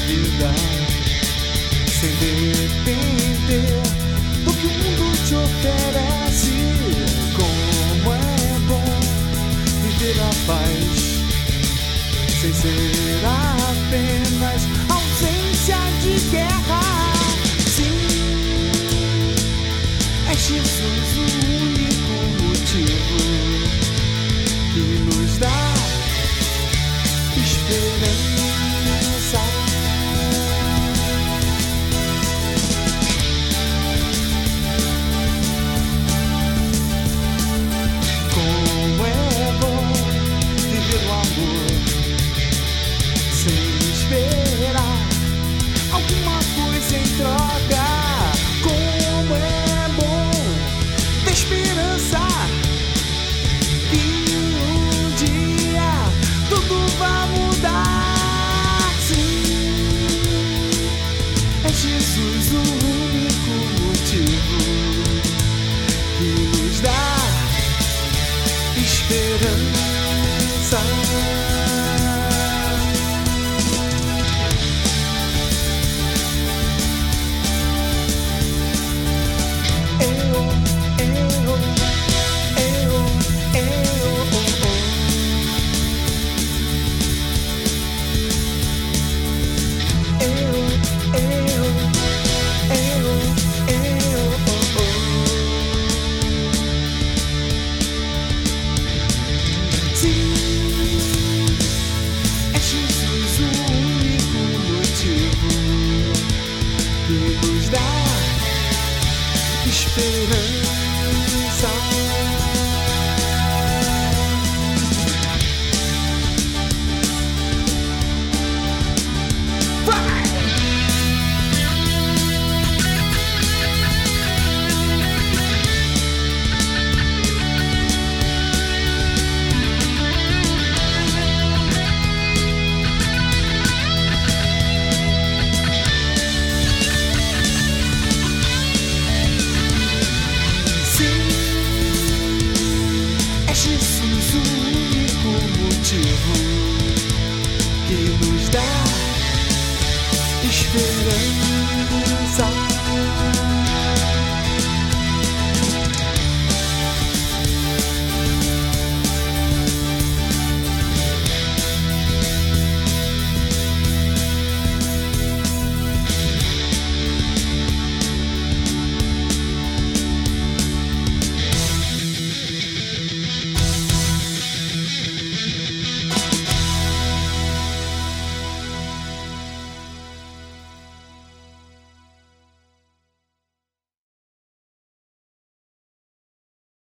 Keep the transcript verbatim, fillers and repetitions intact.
vida, sem depender do que o mundo te oferece. Como é bom viver a paz, sem ser apenas ausência de guerra. Sim, é Jesus o único motivo que nos dá esperança. Como é bom viver o amor sem esperar alguma coisa em troca. Como é bom ter esperança que um dia tudo vai mudar. Sim, é Jesus o único motivo que nos dá esperança. Esperança. Vai! Jesus o único motivo que nos dá esperança.